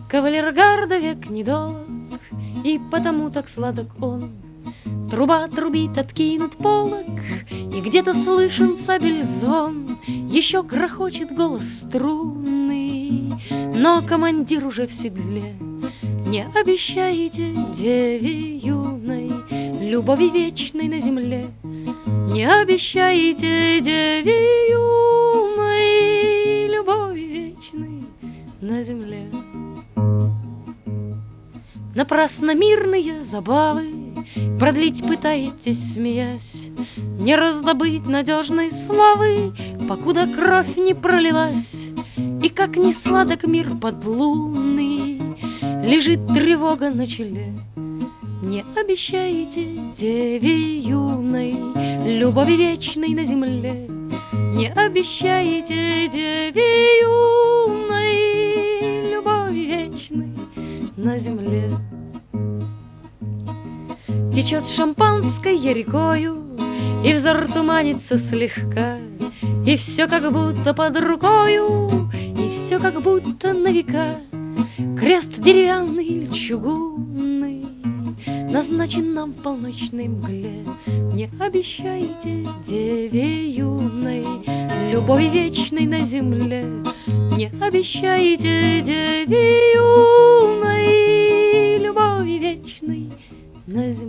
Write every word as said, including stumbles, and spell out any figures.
Кавалергарда век недолг, и потому так сладок он. Труба трубит, откинут полог, и где-то слышен сабель звон. Еще грохочет голос струнный, но командир уже в седле. Не обещайте деве юной любови вечной на земле. Не обещайте деве юной любови вечной на земле. Напрасно мирные забавы продлить пытаетесь, смеясь, не раздобыть надежной славы, покуда кровь не пролилась. И как ни сладок мир подлунный, лежит тревога на челе. Не обещайте деве юной любови вечной на земле. Не обещайте деве юной любови вечной на земле. Течет шампанское рекою, и взор туманится слегка, и все как будто под рукою, и все как будто на века. Крест деревянный или чугунный назначен нам в полночной мгле. Не обещайте деве юной любови вечной на земле. Не обещайте деве юной любови вечной на земле.